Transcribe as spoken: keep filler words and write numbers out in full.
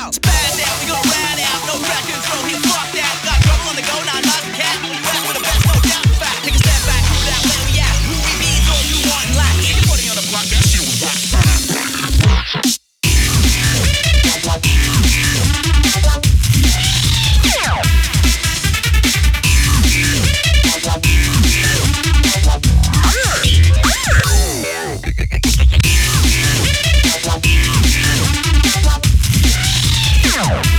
out. Spaz out, we gon' ride out. No track control here, fuck that. Got trouble on the go, now not the cat. Only rap with the best, no doubt. In fact, take a step back, prove out where we at. Who we be is all you want in life. If you're putting on the block, that shit was rock. Yeah.